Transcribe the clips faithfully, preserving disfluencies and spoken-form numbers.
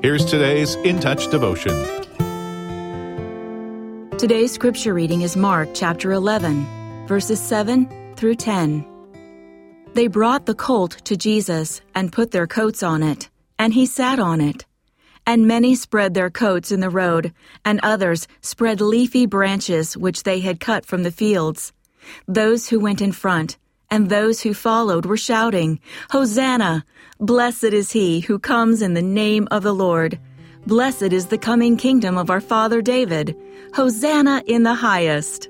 Here's today's In Touch devotion. Today's scripture reading is Mark chapter eleven, verses seven through ten. They brought the colt to Jesus and put their coats on it, and he sat on it. And many spread their coats in the road, and others spread leafy branches which they had cut from the fields. Those who went in front and those who followed were shouting, "Hosanna! Blessed is he who comes in the name of the Lord. Blessed is the coming kingdom of our father David. Hosanna in the highest."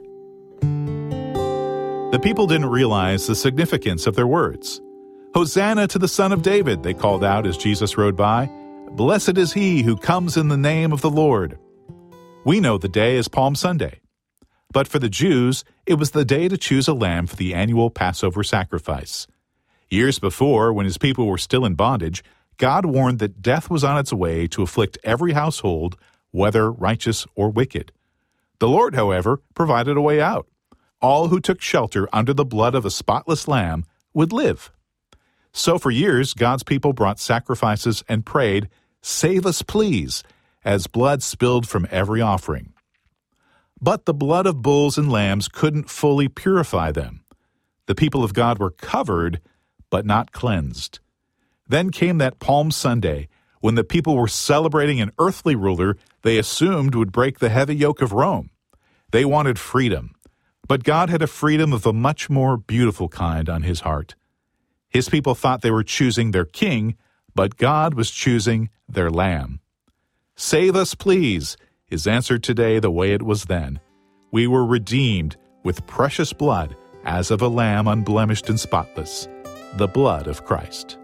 The people didn't realize the significance of their words. "Hosanna to the Son of David," they called out as Jesus rode by. "Blessed is he who comes in the name of the Lord." We know the day as Palm Sunday. But for the Jews, it was the day to choose a lamb for the annual Passover sacrifice. Years before, when his people were still in bondage, God warned that death was on its way to afflict every household, whether righteous or wicked. The Lord, however, provided a way out. All who took shelter under the blood of a spotless lamb would live. So for years, God's people brought sacrifices and prayed, "Save us, please," as blood spilled from every offering. But the blood of bulls and lambs couldn't fully purify them. The people of God were covered, but not cleansed. Then came that Palm Sunday, when the people were celebrating an earthly ruler they assumed would break the heavy yoke of Rome. They wanted freedom, but God had a freedom of a much more beautiful kind on his heart. His people thought they were choosing their king, but God was choosing their lamb. "Save us, please," is answered today the way it was then. We were redeemed with precious blood as of a lamb unblemished and spotless, the blood of Christ.